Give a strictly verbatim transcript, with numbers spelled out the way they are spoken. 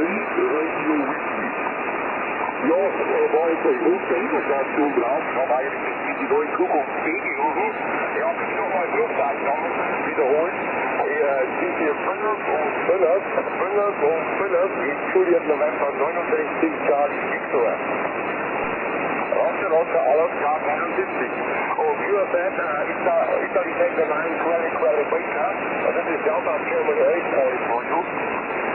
Radio Weekly. Ja, äh, war jetzt eine Hochtemperaturen drauf, aber eigentlich sind die neuen Kuckuckspegel, oder? Ja, bin ich nochmal Flugzeugnamen wiederholt. Äh, diese Philipp und Philipp, Philipp und Philipp, in Juliet November neunundsechzig, Charlie Victor. Roger, Roger, alles klar, neunundsiebzig. Und U S A, uh, Italy, Italy take the nine, Quelle, Quelle, Beta. And this is Delta Germany eight, uh, for you.